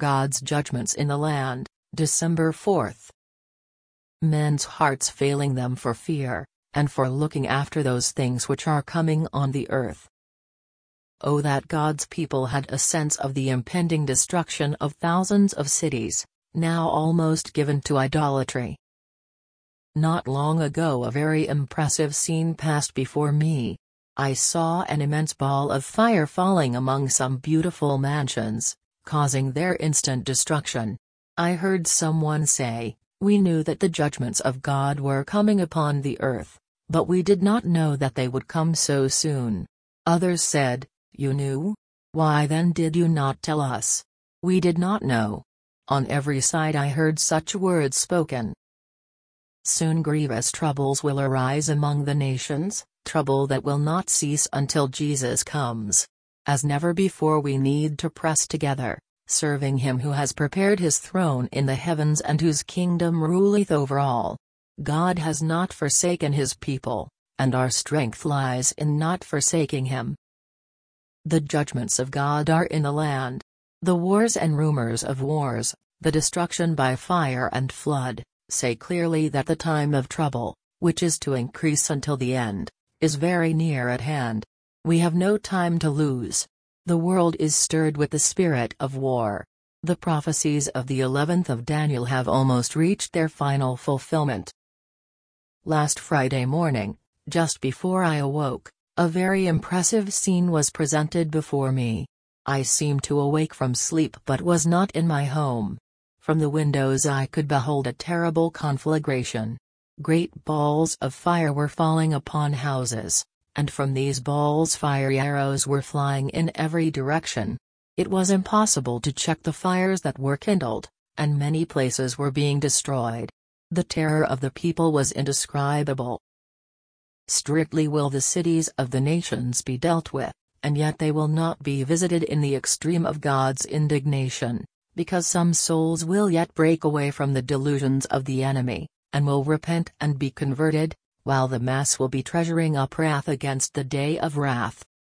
God's judgments in the land, December 4th. Men's hearts failing them for fear, and for looking after those things which are coming on the earth. Oh, that God's people had a sense of the impending destruction of thousands of cities, now almost given to idolatry. Not long ago a very impressive scene passed before me. I saw an immense ball of fire falling among some beautiful mansions, causing their instant destruction. I heard someone say, "We knew that the judgments of God were coming upon the earth, but we did not know that they would come so soon." Others said, "You knew? Why then did you not tell us? We did not know." On every side I heard such words spoken. Soon grievous troubles will arise among the nations, trouble that will not cease until Jesus comes. As never before we need to press together, serving Him who has prepared His throne in the heavens and whose kingdom ruleth over all. God has not forsaken His people, and our strength lies in not forsaking Him. The judgments of God are in the land. The wars and rumors of wars, the destruction by fire and flood, say clearly that the time of trouble, which is to increase until the end, is very near at hand. We have no time to lose. The world is stirred with the spirit of war. The prophecies of the 11th of Daniel have almost reached their final fulfillment. Last Friday morning, just before I awoke, a very impressive scene was presented before me. I seemed to awake from sleep but was not in my home. From the windows I could behold a terrible conflagration. Great balls of fire were falling upon houses, and from these balls fiery arrows were flying in every direction. It was impossible to check the fires that were kindled, and many places were being destroyed. The terror of the people was indescribable. Strictly will the cities of the nations be dealt with, and yet they will not be visited in the extreme of God's indignation, because some souls will yet break away from the delusions of the enemy, and will repent and be converted, while the mass will be treasuring up wrath against the day of wrath.